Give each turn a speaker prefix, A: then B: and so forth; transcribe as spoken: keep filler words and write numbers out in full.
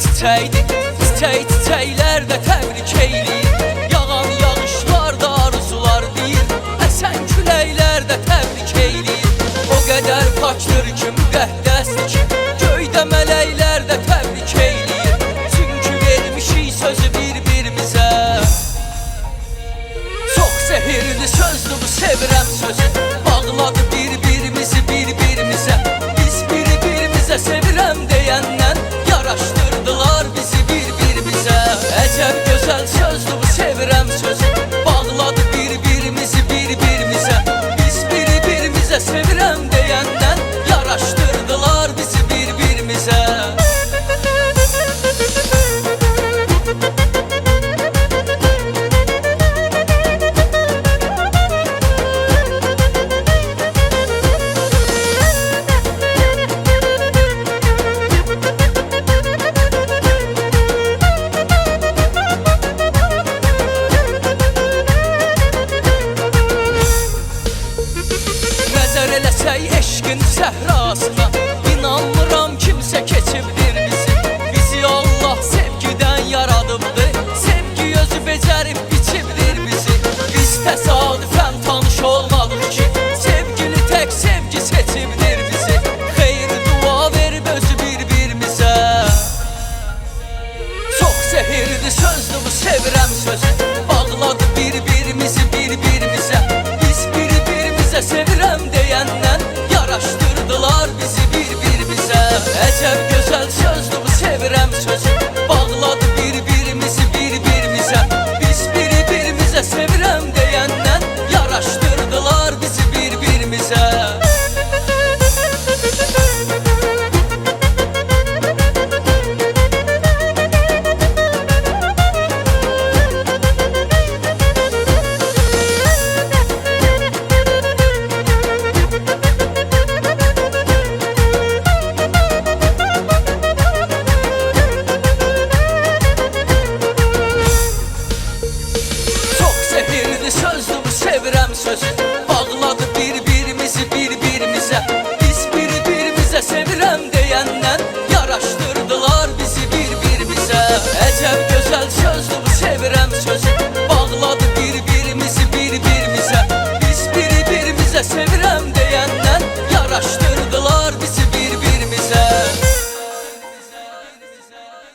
A: çiçəkdir. Çiçək çiçəklər də təbrik eyləyir. Yağan yağışlar da arzular deyir. Əsən küləklər də təbrik eyləyir. O qədər paçdır ki müqəddəsdir ki, göydə mələklər də təbrik eyləyir. Çünki vermişik sözü bir-birimizə. Çox zehirli sözdür bu sevirəm sözü, bağladı bir-birimizi bir-birimizə. Biz bir-birimizə sevirəm deyəndən yaraşdırdılar bizi bir-birimizə. Əcəb gözəl sözdür bu sevirəm sözü, bağladı bir-birimizi bir-birimizə. Biz bir-birimizə sevirəm deyəndən yaraşdırdılar bizi bir-birimizə. Eləsək eşqin səhrasına, inanmıram kimsə keçibdir bizi. Bizi Allah sevgidən yaradıbdır, sevgi özü becərib biçibdir bizi. Biz təsadüfən tanış olmadıq ki, sevgili tək sevgi seçibdir bizi. Xeyr dua verib özü bir-birimizə. Çox zehirli sözdür bu sevirəm sözü, bağladı bir-birimizi bir-birimizə. Biz bir-birimizə sevirəm deyəndən yaraşdırdılar bizi bir-birimizə. Əcəb gözəl sözdür bu sevirəm sözü, bağladı bir-birimizi bir-birimizə. Biz bir-birimizə sevirəm deyəndən yaraşdırdılar bizi bir-birimizə. Sevirəm sözü, bağladı bir-birimizi bir-birimizə. Biz bir-birimizə sevirəm deyəndən yaraşdırdılar bizi bir-birimizə. Əcəb gözəl sözdür bu